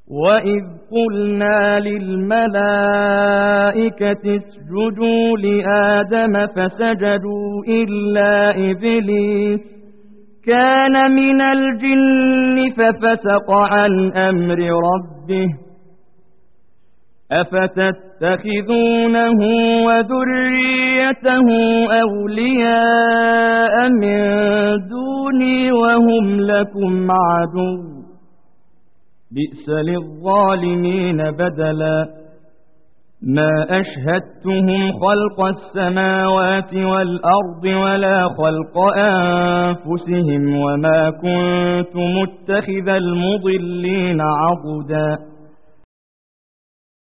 وإذ قلنا للملائكة اسجدوا لآدم فسجدوا إلا إبليس كان من الجن ففسق عن أمر ربه أفتتخذونه وذريته أولياء من دوني وهم لكم عدو بئس للظالمين بدلا ما أشهدتهم خلق السماوات والأرض ولا خلق أنفسهم وما كنت متخذ المضلين عضدا